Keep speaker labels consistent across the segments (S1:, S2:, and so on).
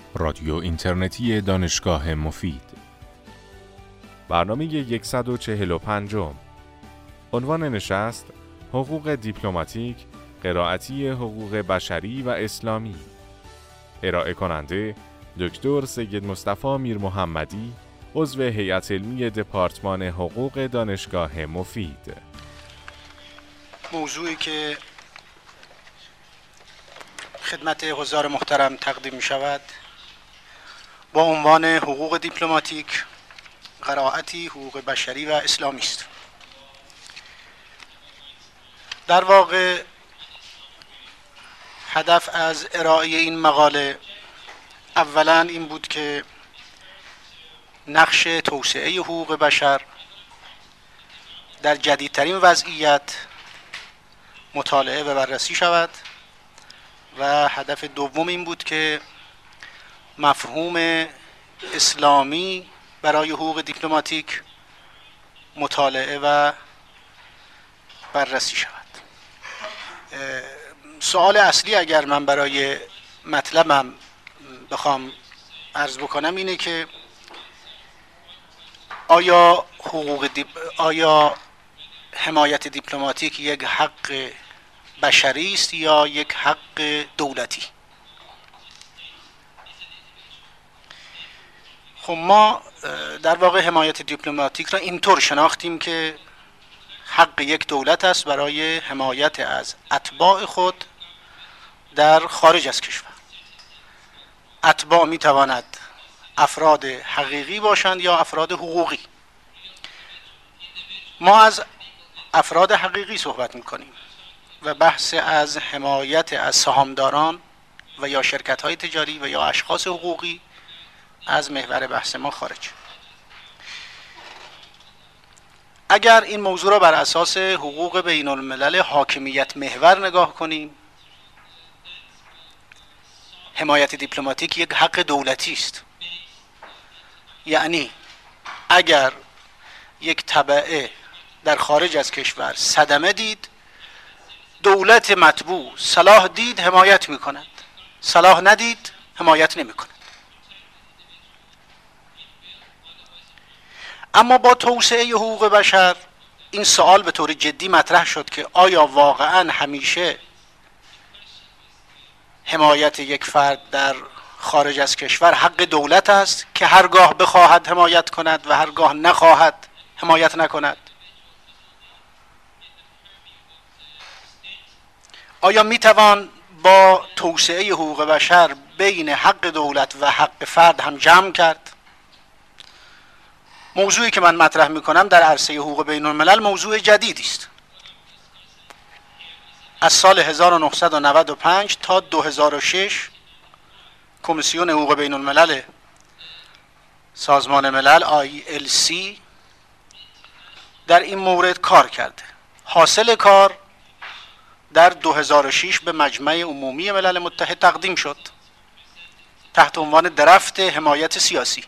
S1: رادیو اینترنتی دانشگاه مفید. برنامه 145. عنوان نشست: حقوق دیپلماتیک، قرائتی حقوق بشری و اسلامی. ارائه کننده دکتر سید مصطفی میرمحمدی، عضو هیئت علمی دپارتمان حقوق دانشگاه مفید.
S2: موضوعی که خدمت حضار محترم تقدیم می شود با عنوان حقوق دیپلماتیک، قرائتی حقوق بشری و اسلامی است. در واقع هدف از ارائه این مقاله اولا این بود که نقش توسعه حقوق بشر در جدیدترین وضعیت مطالعه و بررسی شود و هدف دوم این بود که مفهوم اسلامی برای حقوق دیپلماتیک مطالعه و بررسی شود. سوال اصلی اگر من برای مطلبم بخوام عرض بکنم اینه که آیا حمایت دیپلماتیک یک حق بشری است یا یک حق دولتی؟ خب ما در واقع حمایت دیپلماتیک را اینطور شناختیم که حق یک دولت است برای حمایت از اتباع خود در خارج از کشور. اتباع می تواند افراد حقیقی باشند یا افراد حقوقی. ما از افراد حقیقی صحبت می کنیم و بحث از حمایت از سهامداران و یا شرکت‌های تجاری و یا اشخاص حقوقی از محور بحث ما خارج. اگر این موضوع را بر اساس حقوق بین الملل حاکمیت محور نگاه کنیم، حمایت دیپلماتیک یک حق دولتی است. یعنی اگر یک تبعه در خارج از کشور صدمه دید، دولت مطبوع صلاح دید حمایت می کند، صلاح ندید حمایت نمی کند. اما با توسعه حقوق بشر این سوال به طور جدی مطرح شد که آیا واقعا همیشه حمایت یک فرد در خارج از کشور حق دولت است که هرگاه بخواهد حمایت کند و هرگاه نخواهد حمایت نکند؟ آیا میتوان با توسعه حقوق بشر بین حق دولت و حق فرد هم جمع کرد؟ موضوعی که من مطرح میکنم در عرصه حقوق بین الملل موضوع جدیدی است. از سال 1995 تا 2006 کمیسیون حقوق بین الملل سازمان ملل ILC در این مورد کار کرده. حاصل کار در 2006 به مجمع عمومی ملل متحد تقدیم شد تحت عنوان درفت حمایت سیاسی.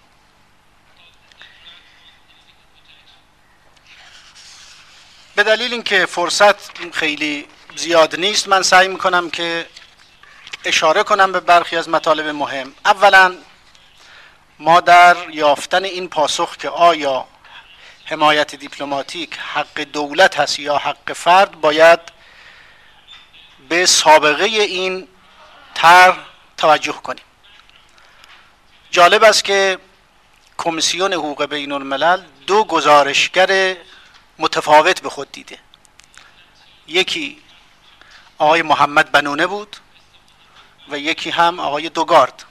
S2: به دلیل اینکه فرصت خیلی زیاد نیست، من سعی میکنم که اشاره کنم به برخی از مطالب مهم. اولا ما در یافتن این پاسخ که آیا حمایت دیپلماتیک حق دولت هست یا حق فرد باید به سابقه این طرح توجه کنیم. جالب است که کمیسیون حقوق بین الملل دو گزارشگر متفاوت به خود دیده. یکی آقای محمد بنونه بود و یکی هم آقای دوگارد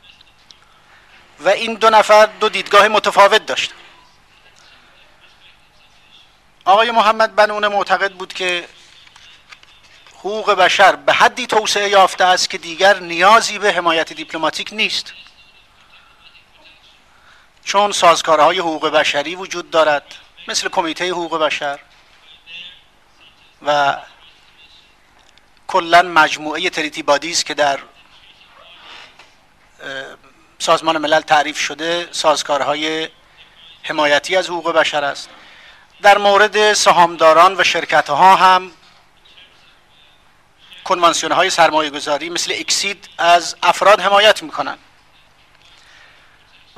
S2: و این دو نفر دو دیدگاه متفاوت داشت. آقای محمد بنونه معتقد بود که حقوق بشر به حدی توسعه یافته است که دیگر نیازی به حمایت دیپلماتیک نیست، چون سازگارهای حقوق بشری وجود دارد مثل کمیته حقوق بشر و کلا مجموعه تریتی بادیز که در سازمان ملل تعریف شده سازگارهای حمایتی از حقوق بشر است. در مورد سهامداران و شرکت‌ها هم کنوانسیون‌های سرمایه‌گذاری مثل اکسید از افراد حمایت می‌کنند.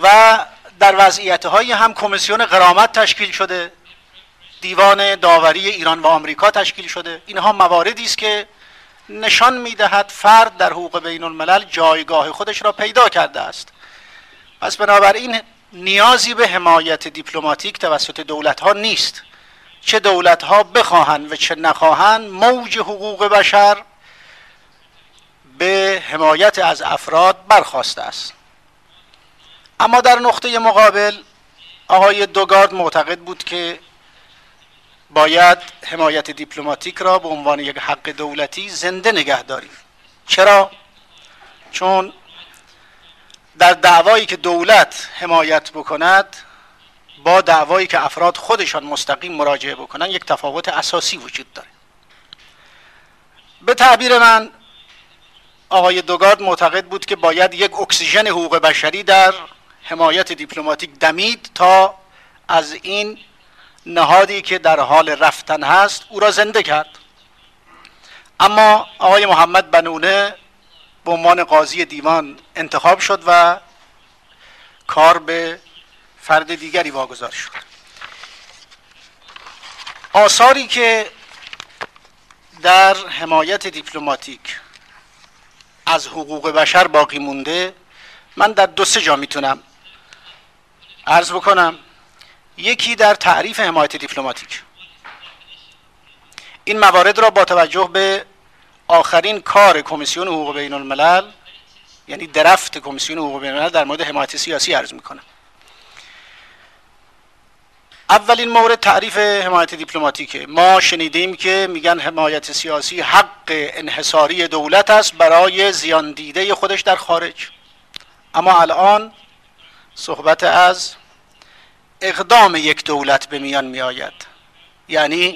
S2: و در وضعیت‌های هم کمیسیون غرامت تشکیل شده، دیوان داوری ایران و آمریکا تشکیل شده. اینها مواردی است که نشان می‌دهد فرد در حقوق بین الملل جایگاه خودش را پیدا کرده است. پس بنابراین نیازی به حمایت دیپلماتیک توسط دولت‌ها نیست، چه دولت‌ها بخواهند و چه نخواهند. موج حقوق بشر به حمایت از افراد برخاسته است. اما در نقطه مقابل آقای دوگارد معتقد بود که باید حمایت دیپلماتیک را به عنوان یک حق دولتی زنده نگه داریم. چرا؟ چون در دعوایی که دولت حمایت بکند با دعوایی که افراد خودشان مستقیم مراجعه بکنن یک تفاوت اساسی وجود داره. به تعبیر من آقای دوگارد معتقد بود که باید یک اکسیژن حقوق بشری در حمایت دیپلماتیک دمید تا از این نهادی که در حال رفتن هست او را زنده کرد. اما آقای محمد بنونه به عنوان قاضی دیوان انتخاب شد و کار به فرد دیگری واگذار شد. آثاری که در حمایت دیپلماتیک از حقوق بشر باقی مونده من در 2-3 جا میتونم عرض بکنم. یکی در تعریف حمایت دیپلماتیک. این موارد را با توجه به آخرین کار کمیسیون حقوق بین الملل، یعنی درفت کمیسیون حقوق بین الملل در مورد حمایت سیاسی عرض میکنم. اولین مورد تعریف حمایت دیپلماتیکه. ما شنیدیم که میگن حمایت سیاسی حق انحصاری دولت است برای زیان دیده خودش در خارج. اما الان صحبت از اقدام یک دولت به میان می آید، یعنی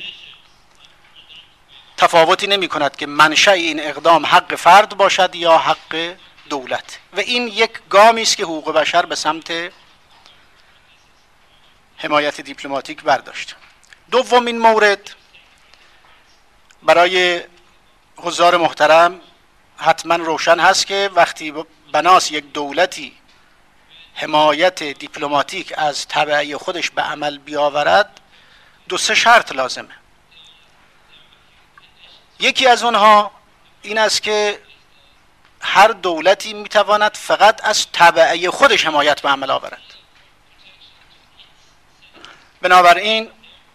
S2: تفاوتی نمی کند که منشأ این اقدام حق فرد باشد یا حق دولت، و این یک گامی است که حقوق بشر به سمت حمایت دیپلماتیک برداشت. دومین مورد برای حضار محترم حتما روشن هست که وقتی بناس یک دولتی حمایت دیپلماتیک از تبعه خودش به عمل بیاورد 2-3 شرط لازمه. یکی از اونها این است که هر دولتی میتواند فقط از تبعه خودش حمایت به عمل آورد. بنابراین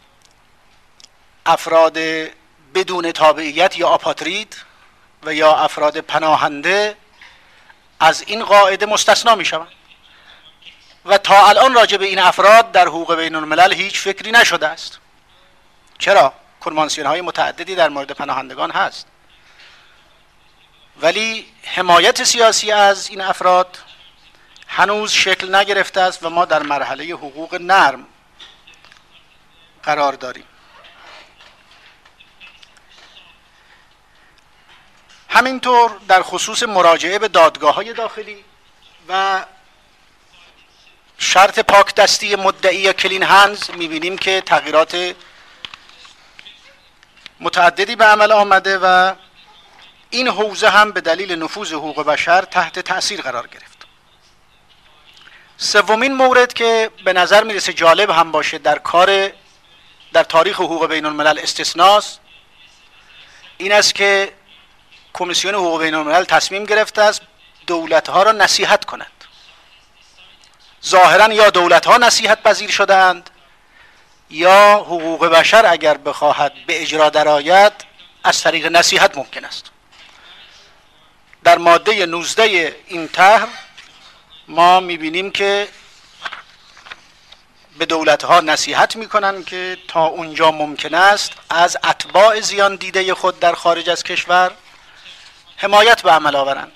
S2: افراد بدون تابعیت یا آپاترید و یا افراد پناهنده از این قاعده مستثنا می شوند و تا الان راجع به این افراد در حقوق بین الملل هیچ فکری نشده است. چرا؟ کنوانسیون های متعددی در مورد پناهندگان هست، ولی حمایت سیاسی از این افراد هنوز شکل نگرفته است و ما در مرحله حقوق نرم قرار داریم. همینطور در خصوص مراجعه به دادگاه‌های داخلی و شرط پاک دستی مدعی یا کلین هندز می‌بینیم که تغییرات متعددی به عمل آمده و این حوزه هم به دلیل نفوذ حقوق بشر تحت تأثیر قرار گرفت. سومین مورد که به نظر میرسه جالب هم باشه در تاریخ حقوق بین الملل استثناست، این است که کمیسیون حقوق بین الملل تصمیم گرفته است دولت‌ها را نصیحت کند. ظاهراً یا دولت‌ها نصیحت پذیر شدند یا حقوق بشر اگر بخواهد به اجرا درآید از طریق نصیحت ممکن است. در ماده 19 این طرح ما می‌بینیم که به دولت‌ها نصیحت می‌کنند که تا اونجا ممکن است از اتباع زیان دیده خود در خارج از کشور حمایت به عمل آورند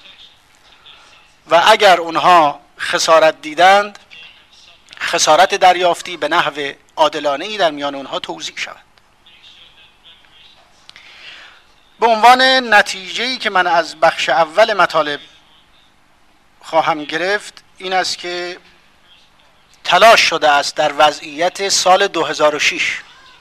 S2: و اگر اونها خسارت دیدند خسارت دریافتی به نحو عادلانه‌ای در میان اونها توزیع شود. به عنوان نتیجه‌ای که من از بخش اول مطالب خواهم گرفت این است که تلاش شده است در وضعیت سال 2006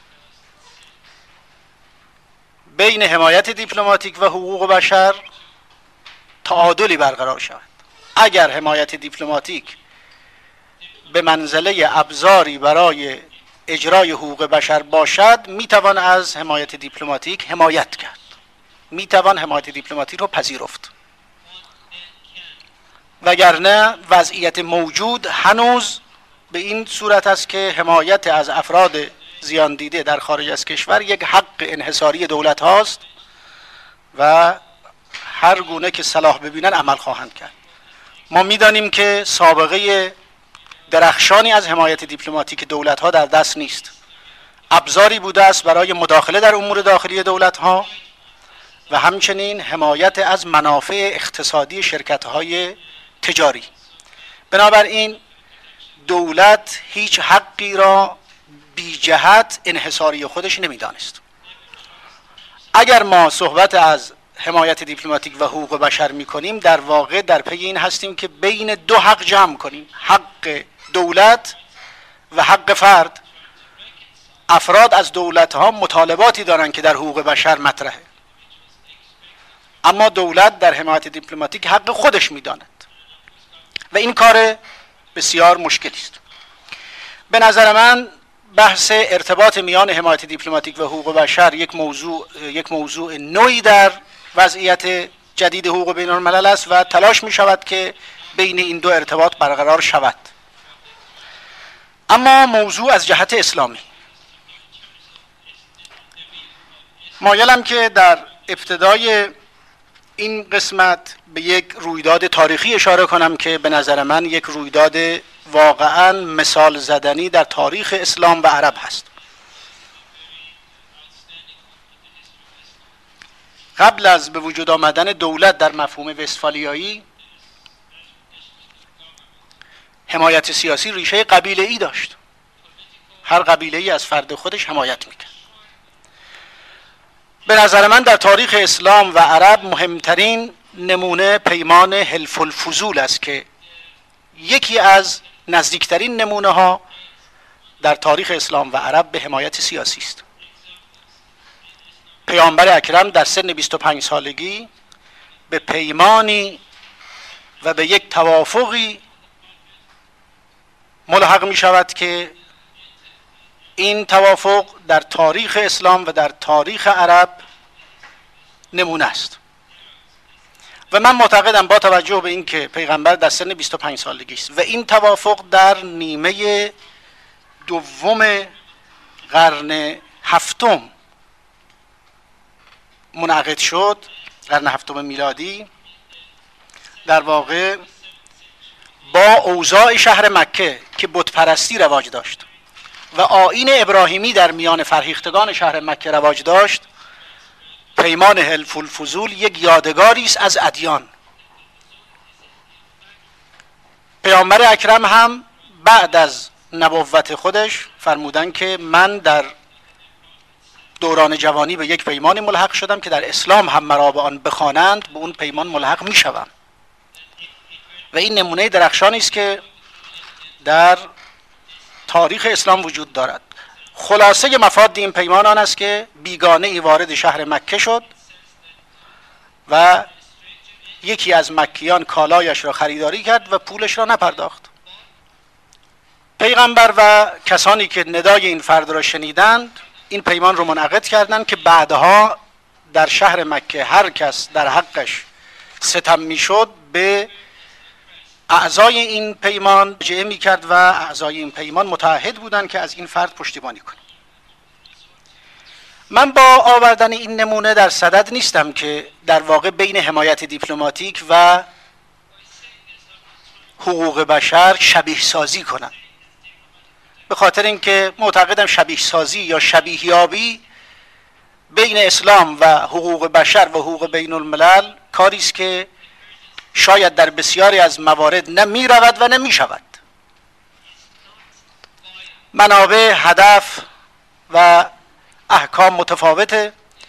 S2: بین حمایت دیپلماتیک و حقوق بشر تعادلی برقرار شود. اگر حمایت دیپلماتیک به منزله ابزاری برای اجرای حقوق بشر باشد میتوان از حمایت دیپلماتیک حمایت کرد، میتوان حمایت دیپلماتیک رو پذیرفت، وگرنه وضعیت موجود هنوز به این صورت است که حمایت از افراد زیان دیده در خارج از کشور یک حق انحصاری دولت هاست و هر گونه که صلاح ببینن عمل خواهند کرد. ما میدانیم که سابقه درخشانی از حمایت دیپلماتیک دولت ها در دست نیست، ابزاری بوده است برای مداخله در امور داخلی دولت ها و همچنین حمایت از منافع اقتصادی شرکت های تجاری. بنابراین دولت هیچ حقی را بی جهت انحصاری خودش نمیدانست. اگر ما صحبت از حمایت دیپلماتیک و حقوق بشر میکنیم در واقع در پی این هستیم که بین دو حق جمع کنیم، حق دولت و حق فرد. افراد از دولت ها مطالباتی دارند که در حقوق بشر مطرحه، اما دولت در حمایت دیپلماتیک حق خودش میداند و این کار بسیار مشکلی است. به نظر من بحث ارتباط میان حمایت دیپلماتیک و حقوق بشر یک موضوع نوعی در وضعیت جدید حقوق بین الملل است و تلاش می شود که بین این دو ارتباط برقرار شود. اما موضوع از جهت اسلامی، مایلم که در ابتدای این قسمت به یک رویداد تاریخی اشاره کنم که به نظر من یک رویداد واقعا مثال زدنی در تاریخ اسلام و عرب هست. قبل از به وجود آمدن دولت در مفهوم وستفالیایی، حمایت سیاسی ریشه قبیله‌ای داشت. هر قبیله‌ای از فرد خودش حمایت میکرد. به نظر من در تاریخ اسلام و عرب مهمترین نمونه پیمان حلف الفضول است که یکی از نزدیکترین نمونه ها در تاریخ اسلام و عرب به حمایت سیاسی است. پیامبر اکرم در سن 25 سالگی به پیمانی و به یک توافقی ملحق می شود که این توافق در تاریخ اسلام و در تاریخ عرب نمونه است و من معتقدم با توجه به اینکه پیغمبر در سن 25 سالگی است و این توافق در نیمه دوم قرن هفتم منعقد شد، قرن هفتم میلادی، در واقع با اوضاع شهر مکه که بت پرستی رواج داشت و آیین ابراهیمی در میان فرهیختگان شهر مکه رواج داشت، پیمان حلف الفضول یک یادگاری است از ادیان. پیامبر اکرم هم بعد از نبوت خودش فرمودن که من در دوران جوانی به یک پیمانی ملحق شدم که در اسلام هم مرا به آن بخوانند به اون پیمان ملحق می شوم و این نمونه درخشانی است که در تاریخ اسلام وجود دارد. خلاصه مفاد این پیمان آن است که بیگانه ای وارد شهر مکه شد و یکی از مکیان کالایش را خریداری کرد و پولش را نپرداخت. پیغمبر و کسانی که ندای این فرد را شنیدند این پیمان را منعقد کردند که بعدها در شهر مکه هر کس در حقش ستم میشد به اعضای این پیمان جمع می کرد و اعضای این پیمان متعهد بودند که از این فرد پشتیبانی کنند. من با آوردن این نمونه در صدد نیستم که در واقع بین حمایت دیپلماتیک و حقوق بشر شبیه سازی کنم، به خاطر اینکه معتقدم شبیه سازی یا شبیه یابی بین اسلام و حقوق بشر و حقوق بین الملل کاری است که شاید در بسیاری از موارد نه می رود و نه می شود. منابع، هدف و احکام متفاوته.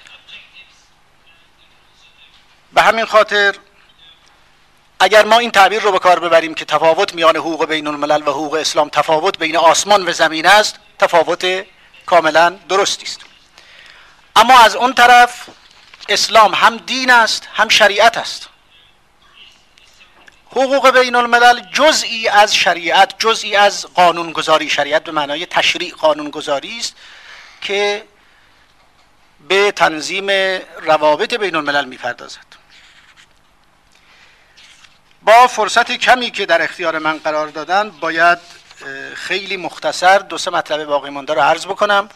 S2: به همین خاطر اگر ما این تعبیر رو به کار ببریم که تفاوت میان حقوق بین الملل و حقوق اسلام تفاوت بین آسمان و زمین است، تفاوت کاملا درستی است. اما از اون طرف اسلام هم دین است هم شریعت است. حقوق بین الملل جزئی از شریعت، جزئی از قانونگذاری، شریعت به معنای تشریع قانونگذاری است که به تنظیم روابط بین الملل میپردازد. با فرصت کمی که در اختیار من قرار دادن باید خیلی مختصر 2-3 مطلب باقی مانده رو عرض بکنم.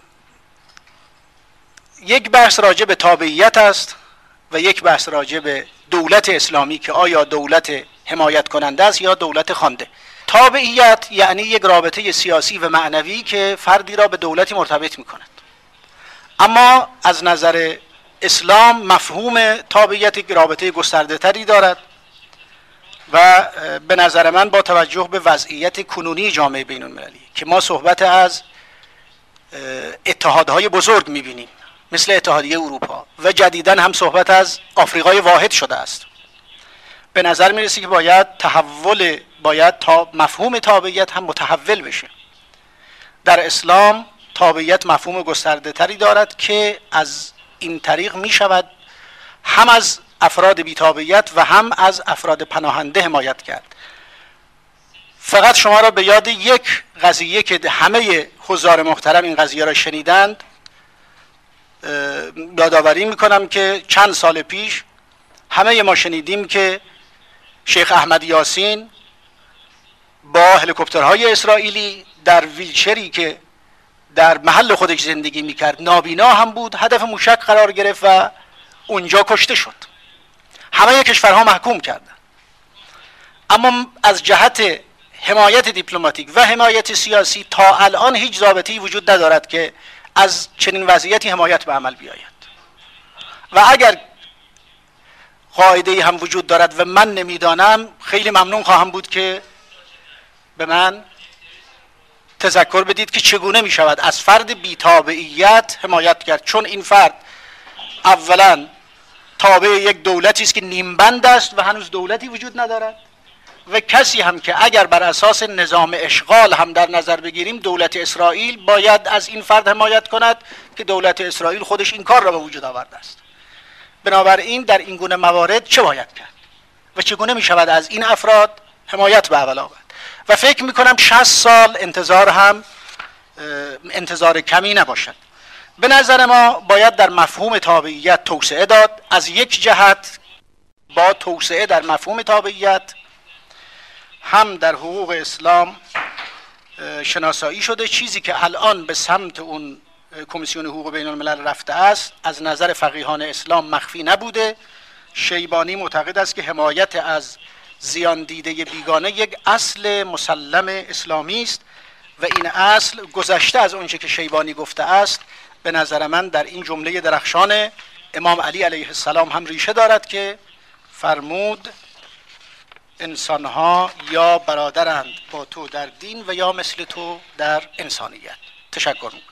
S2: یک بحث راجع به تابعیت است و یک بحث راجع به دولت اسلامی که آیا دولت حمایت کننده است یا دولت خوانده. تابعیت یعنی یک رابطه سیاسی و معنوی که فردی را به دولتی مرتبط می کند. اما از نظر اسلام مفهوم تابعیت یک رابطه گسترده تری دارد و به نظر من با توجه به وضعیت کنونی جامعه بین المللی که ما صحبت از اتحادهای بزرگ میبینیم مثل اتحادیه اروپا و جدیداً هم صحبت از آفریقای واحد شده است، به نظر میرسه که باید تا مفهوم تابعیت هم متحول بشه. در اسلام تابعیت مفهوم گسترده تری دارد که از این طریق میشود هم از افراد بی‌تابعیت و هم از افراد پناهنده حمایت کرد. فقط شما را به یاد یک قضیه که همه حضار محترم این قضیه را شنیدند یادآوری میکنم که چند سال پیش همه ما شنیدیم که شیخ احمد یاسین با هلیکوپترهای اسرائیلی در ویلچری که در محل خودش زندگی میکرد نابینا هم بود، هدف موشک قرار گرفت و اونجا کشته شد. همه کشورها محکوم کردن. اما از جهت حمایت دیپلماتیک و حمایت سیاسی تا الان هیچ ضابطه‌ای وجود ندارد که از چنین وضعیتی حمایت به عمل بیاید. و اگر قاعده‌ای هم وجود دارد و من نمیدانم، خیلی ممنون خواهم بود که به من تذکر بدید که چگونه می شود از فرد بی‌تابعیت حمایت کرد، چون این فرد اولا تابع یک دولتی است که نیمبند است و هنوز دولتی وجود ندارد و کسی هم که اگر بر اساس نظام اشغال هم در نظر بگیریم دولت اسرائیل باید از این فرد حمایت کند که دولت اسرائیل خودش این کار را به وجود آورده است. بنابراین در این گونه موارد چه باید کرد و چگونه می شود از این افراد حمایت به عمل آورد؟ و فکر می کنم 60 سال انتظار هم انتظار کمی نباشد. به نظر ما باید در مفهوم تابعیت توسعه داد. از یک جهت با توسعه در مفهوم تابعیت هم در حقوق اسلام شناسایی شده، چیزی که الان به سمت اون کمیسیون حقوق بین الملل رفته است از نظر فقیهان اسلام مخفی نبوده. شیبانی معتقد است که حمایت از زیان دیده بیگانه یک اصل مسلم اسلامی است و این اصل گذشته از اونچه که شیبانی گفته است به نظر من در این جمله درخشان امام علی علیه السلام هم ریشه دارد که فرمود انسانها یا برادرند با تو در دین و یا مثل تو در انسانیت. تشکر میکنم.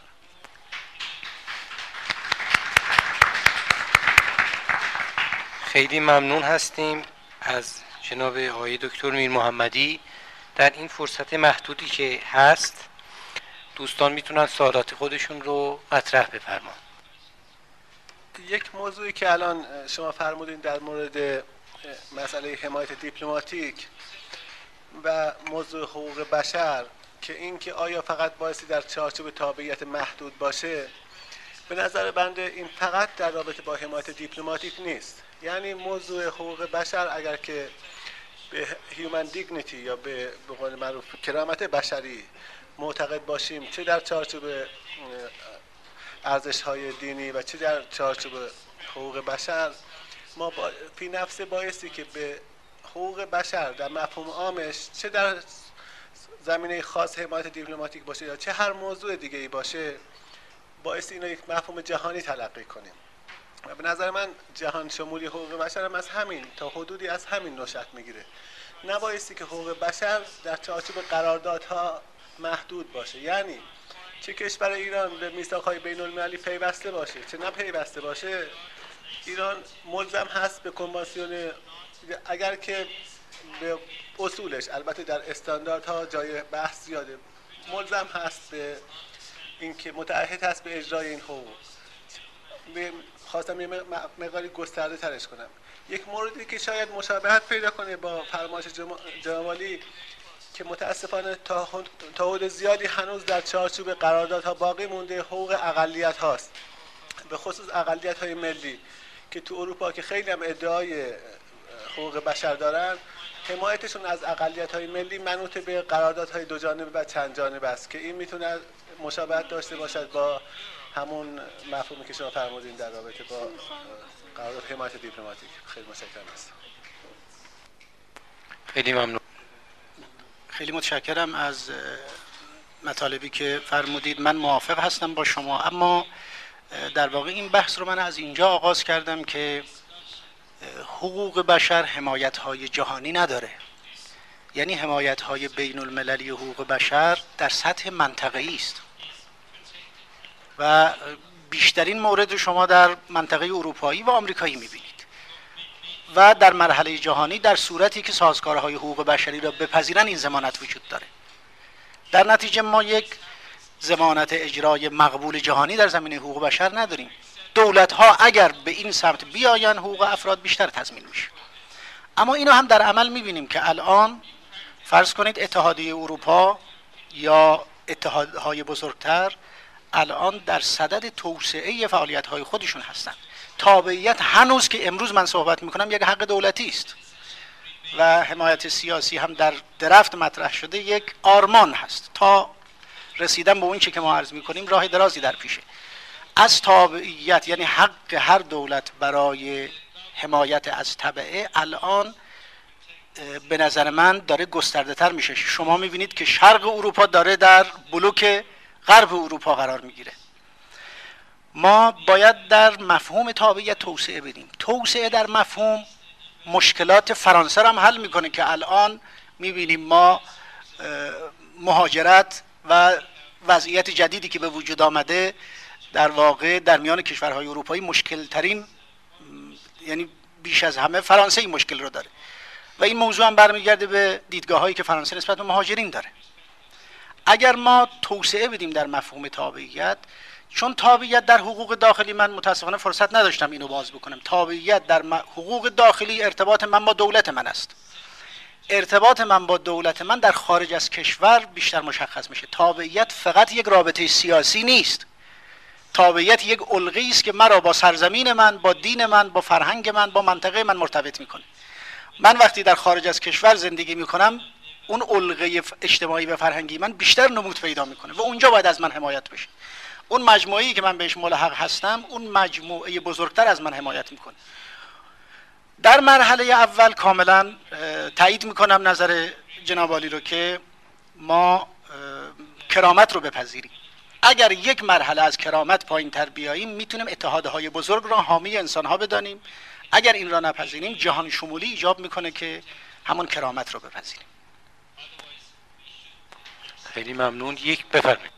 S3: خیلی ممنون هستیم از جناب آقای دکتر میر محمدی. در این فرصت محدودی که هست دوستان میتونن سوالات خودشون رو مطرح بفرمایند.
S4: یک موضوعی که الان شما فرمودین در مورد مسئله حمایت دیپلماتیک و موضوع حقوق بشر که این که آیا فقط بایستی در چارچوب تابعیت محدود باشه، به نظر بنده این فقط در رابطه با حمایت دیپلماتیک نیست. یعنی موضوع حقوق بشر اگر که به هیومن دیگنیتی یا به قول معروف کرامت بشری معتقد باشیم، چه در چارچوب ارزش‌های دینی و چه در چارچوب حقوق بشر، ما فی نفس بایستی که به حقوق بشر در مفهوم عامش چه در زمینه خاص حمایت دیپلماتیک باشه یا چه هر موضوع دیگه ای باشه بایستی اینو یک مفهوم جهانی تلقی کنیم. و به نظر من جهان شمولی حقوق بشر هم از همین تا حدودی از همین نشأت میگیره. نبایستی که حقوق بشر در چارچوب قراردادها محدود باشه، یعنی چه کشور ایران به میثاق‌های بین‌المللی پیوسته باشه چه نه پیوسته باشه، ایران ملزم هست به کنوانسیون، اگر که به اصولش البته در استانداردها جای بحث زیاده، ملزم هست به اینکه متعهد هست به اجرای این حقوق. خواستم یه مقداری گسترده ترش کنم. یک موردی که شاید مشابهت پیدا کنه با فرمایش جناب عالی که متاسفانه تا حد زیادی هنوز در چارچوب قراردادها باقی مونده، حقوق اقلیت هاست، به خصوص اقلیت های ملی که تو اروپا که خیلی هم ادعای حقوق بشر دارن، حمایتشون از اقلیت های ملی منوط به قراردادهای دو جانبه و چند جانبه است که این میتونه مشابهت داشته باشد با همون مفهومی که شما فرمودین در رابطه با قرارداد حمایت دیپلماتیک. خیلی متشکرم هستم.
S3: خیلی ممنون.
S2: خیلی متشکرم از مطالبی که فرمودید. من موافق هستم با شما، اما در واقع این بحث رو من از اینجا آغاز کردم که حقوق بشر حمایت‌های جهانی نداره. یعنی حمایت‌های بین المللی حقوق بشر در سطح منطقه‌ای است و بیشترین مورد رو شما در منطقه اروپایی و آمریکایی می‌بینید و در مرحله جهانی در صورتی که سازگارهای حقوق بشری را بپذیرن این ضمانت وجود داره. در نتیجه ما یک ضمانت اجرای مقبول جهانی در زمینه حقوق بشر نداریم. دولت‌ها اگر به این سمت بیاین حقوق افراد بیشتر تضمین میشه. اما اینو هم در عمل می‌بینیم که الان فرض کنید اتحادیه اروپا یا اتحادهای بزرگتر الان در صدد توسعه فعالیت‌های خودشون هستند. تابعیت هنوز که امروز من صحبت میکنم یک حق دولتی است و حمایت سیاسی هم در درفت مطرح شده یک آرمان هست. تا رسیدن به اون چی که ما عرض میکنیم راه درازی در پیشه. از تابعیت یعنی حق هر دولت برای حمایت از تبعه الان به نظر من داره گسترده تر میشه. شما میبینید که شرق اروپا داره در بلوک غرب اروپا قرار میگیره. ما باید در مفهوم تابعیت توسعه بدیم. توسعه در مفهوم مشکلات فرانسه را هم حل میکنه که الان میبینیم ما مهاجرت و وضعیت جدیدی که به وجود آمده در واقع در میان کشورهای اروپایی مشکل ترین، یعنی بیش از همه فرانسه این مشکل رو داره و این موضوع هم برمیگرده به دیدگاه هایی که فرانسه نسبت به مهاجرین داره. اگر ما توسعه بدیم در مفهوم تابعیت، چون تابعیت در حقوق داخلی، من متاسفانه فرصت نداشتم اینو باز بکنم، تابعیت در حقوق داخلی ارتباط من با دولت من است. ارتباط من با دولت من در خارج از کشور بیشتر مشخص میشه. تابعیت فقط یک رابطه سیاسی نیست. تابعیت یک الگویی است که مرا با سرزمین من، با دین من، با فرهنگ من، با منطقه من مرتبط میکنه. من وقتی در خارج از کشور زندگی میکنم، اون الگوی اجتماعی و فرهنگی من بیشتر نمود پیدا میکنه و اونجا باید از من حمایت بشه. اون مجموعه‌ای که من بهش ملحق هستم، اون مجموعه بزرگتر از من حمایت میکنه. در مرحله اول کاملا تایید میکنم نظر جناب عالی رو که ما کرامت رو بپذیریم. اگر یک مرحله از کرامت پایین تر بیاییم، میتونیم اتحادهای بزرگ را حامی انسانها بدانیم. اگر این را نپذیریم، جهان شمولی ایجاب میکنه که همون کرامت رو بپذیریم.
S3: خیلی ممنون. یک بفرمایید.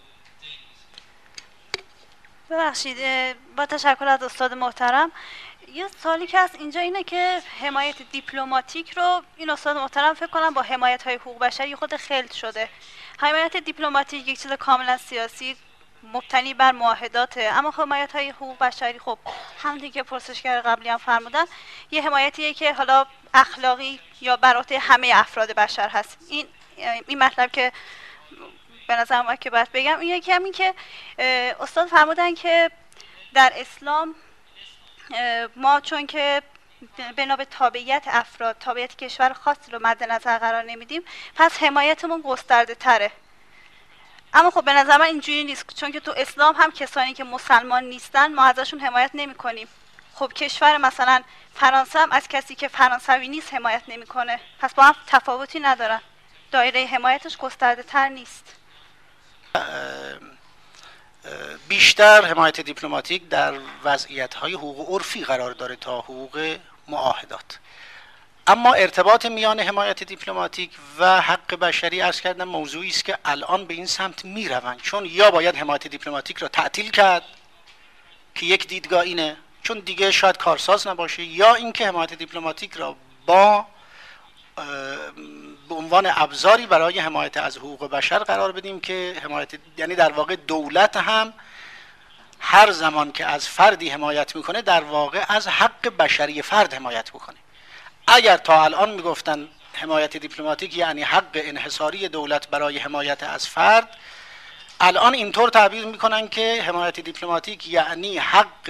S5: ببخشید، با تشکر از استاد محترم. یه سوالی که هست اینجا اینه که حمایت دیپلماتیک رو این استاد محترم فکر کنم با حمایت های حقوق بشری خود خلط شده. حمایت دیپلماتیک یک چیز کاملا سیاسی مبتنی بر معاهداته، اما حمایت های حقوق بشری خب همونطوری که پرسشگر قبلی هم فرمودن یه حمایتیه که حالا اخلاقی یا برای همه افراد بشر هست. این مطلب که به نظرم که باید بگم این یکی همین که استاد فرمودن که در اسلام ما چون که بنا به تابعیت افراد، تابعیت کشور خاصی رو مد نظر قرار نمیدیم، پس حمایتمون گسترده تره. اما خب به نظر من اینجوری نیست، چون که تو اسلام هم کسانی که مسلمان نیستن ما ازشون حمایت نمی کنیم. خب کشور مثلا فرانسه هم از کسی که فرانسوی نیست حمایت نمیکنه، پس با هم تفاوتی ندارن، دایره حمایتش گسترده تر نیست.
S2: بیشتر حمایت دیپلماتیک در وضعیت‌های حقوق عرفی قرار داره تا حقوق معاهدات. اما ارتباط میان حمایت دیپلماتیک و حق بشری عرض کردم موضوعی است که الان به این سمت میروند، چون یا باید حمایت دیپلماتیک را تعطیل کرد که یک دیدگاه اینه، چون دیگه شاید کارساز نباشه، یا اینکه حمایت دیپلماتیک را به عنوان ابزاری برای حمایت از حقوق بشر قرار بدیم که حمایت، یعنی در واقع دولت هم هر زمان که از فردی حمایت میکنه در واقع از حق بشری فرد حمایت میکنه. اگر تا الان میگفتن حمایت دیپلماتیک یعنی حق انحصاری دولت برای حمایت از فرد، الان اینطور تعبیر میکنن که حمایت دیپلماتیک یعنی حق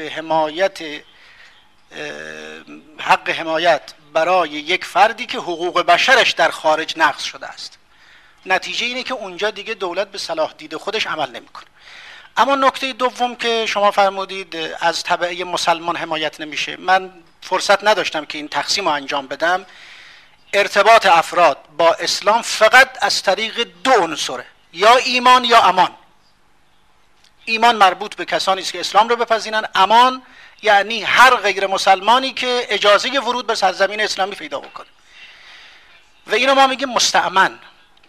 S2: حمایت برای یک فردی که حقوق بشرش در خارج نقض شده است. نتیجه اینه که اونجا دیگه دولت به صلاح دید خودش عمل نمیکنه. اما نکته دوم که شما فرمودید از تبعه مسلمان حمایت نمیشه، من فرصت نداشتم که این تقسیم رو انجام بدم. ارتباط افراد با اسلام فقط از طریق دو عنصره، یا ایمان یا امان. ایمان مربوط به کسانی است که اسلام رو بپذیرن، امان یعنی هر غیر مسلمانی که اجازه ورود به سرزمین اسلامی پیدا بکنه. و اینو ما میگیم مستأمن.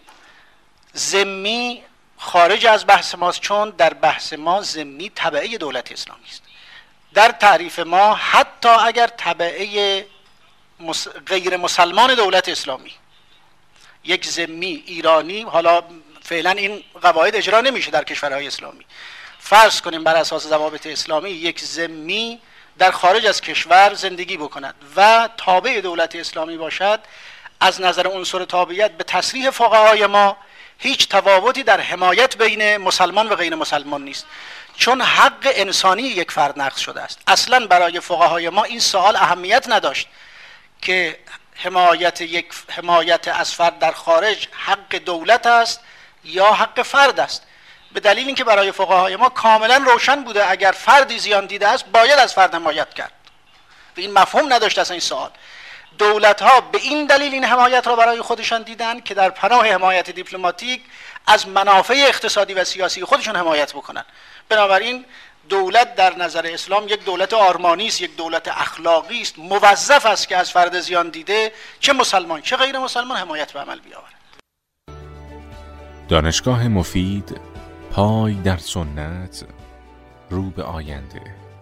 S2: ذمی خارج از بحث ماست، چون در بحث ما ذمی تبعه دولت اسلامی است. در تعریف ما حتی اگر تبعه غیر مسلمان دولت اسلامی، یک ذمی ایرانی، حالا فعلا این قواعد اجرا نمیشه در کشورهای اسلامی، فرض کنیم بر اساس ضوابط اسلامی یک ذمی در خارج از کشور زندگی بکند و تابع دولت اسلامی باشد، از نظر عنصر تابعیت به تصریح فقهای ما هیچ تفاوتی در حمایت بین مسلمان و غیر مسلمان نیست، چون حق انسانی یک فرد نقض شده است. اصلا برای فقهای ما این سوال اهمیت نداشت که حمایت از فرد در خارج حق دولت است یا حق فرد است، به دلیل اینکه برای فقهای ما کاملا روشن بوده اگر فردی زیان دیده است باید از فرد حمایت کرد و این مفهوم نداشت اصلا این سوال. دولت ها به این دلیل این حمایت را برای خودشان دیدن که در پناه حمایت دیپلماتیک از منافع اقتصادی و سیاسی خودشون حمایت بکنن. بنابراین دولت در نظر اسلام یک دولت آرمانی است، یک دولت اخلاقی است، موظف است که از فرد زیان دیده چه مسلمان چه غیر مسلمان حمایت به عمل بیاورد.
S1: دانشگاه مفید، پای در سنت، رو به آینده.